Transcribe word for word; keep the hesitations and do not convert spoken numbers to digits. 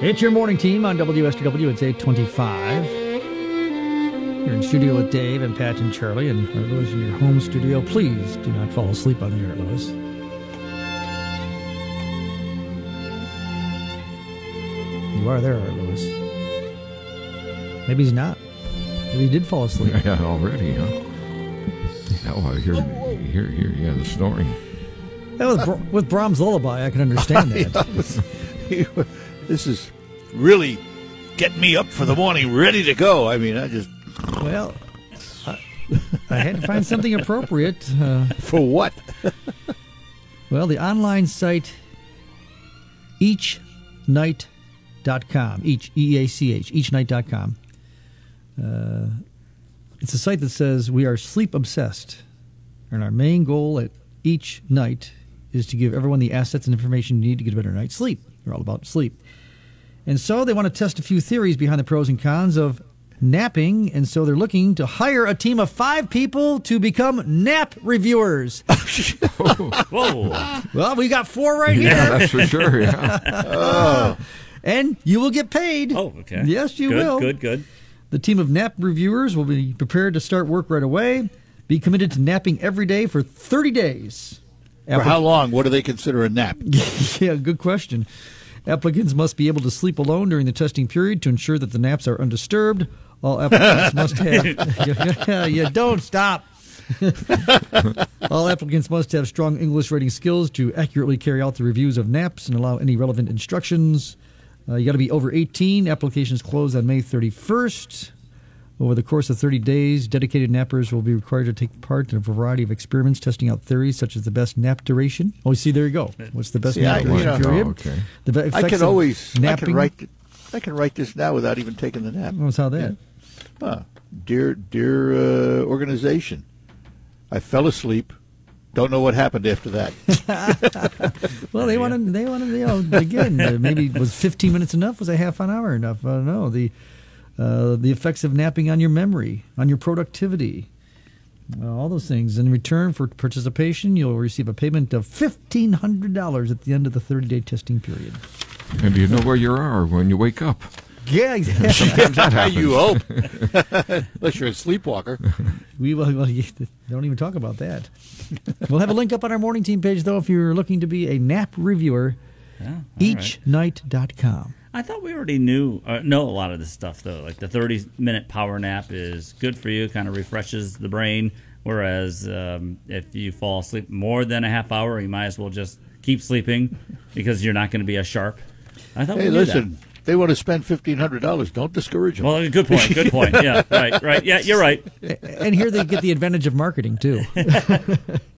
It's your morning team on W S T W. It's eight twenty-five. You're in studio with Dave and Pat and Charlie, and Art Lewis in your home studio. Please do not fall asleep on the air, Lewis. You are there, Art Lewis. Maybe he's not. Maybe he did fall asleep. Yeah, already, huh? Oh, I hear, hear, hear, yeah, the snoring. Yeah, with, with Brahms' Lullaby, I can understand that. This is really getting me up for the morning, ready to go. I mean, I just... Well, I, I had to find something appropriate. Uh, for what? Well, the online site each night dot com. Each, E A C H, each night dot com. Uh, it's a site that says we are sleep obsessed, and our main goal at each night is to give everyone the assets and information you need to get a better night's sleep. We're all about sleep. And so they want to test a few theories behind the pros and cons of napping, and so they're looking to hire a team of five people to become nap reviewers. Whoa. Well, we got four right here. Yeah, that's for sure, yeah. Oh. And you will get paid. Oh, okay. Yes, you good, will. Good, good, good. The team of nap reviewers will be prepared to start work right away, be committed to napping every day for thirty days. For how long? What do they consider a nap? Yeah, good question. Applicants must be able to sleep alone during the testing period to ensure that the naps are undisturbed. All applicants must have... yeah, yeah, don't stop. All applicants must have strong English writing skills to accurately carry out the reviews of naps and allow any relevant instructions. Uh, you got to be over eighteen. Applications close on May thirty-first. Over the course of thirty days, dedicated nappers will be required to take part in a variety of experiments testing out theories such as the best nap duration. Oh, see, there you go. What's the best See, nap I- duration you know, period? oh, okay. The be- I effects can of always... I napping. can write... th- I can write this now without even taking the nap. What's how that? Huh. Dear, dear uh, organization, I fell asleep. Don't know what happened after that. Well, they wanted, they wanted, you know, again, uh, maybe was fifteen minutes enough? Was a half an hour enough? I don't know. The uh, the effects of napping on your memory, on your productivity, uh, all those things. In return for participation, you'll receive a payment of fifteen hundred dollars at the end of the thirty-day testing period. And do you know where you are when you wake up? Yeah, exactly. Sometimes that happens. You hope. Unless you're a sleepwalker. We will, well, you- don't even talk about that. We'll have a link up on our morning team page, though, if you're looking to be a nap reviewer. Yeah, all each night dot com. I thought we already knew uh, know a lot of this stuff, though. Like the thirty-minute power nap is good for you, kind of refreshes the brain. Whereas um, if you fall asleep more than a half hour, you might as well just keep sleeping because you're not going to be as sharp. I thought Hey, we knew listen, that. they want to spend fifteen hundred dollars. Don't discourage them. Well, good point. Good point. Yeah, right, right. Yeah, you're right. And here they get the advantage of marketing, too.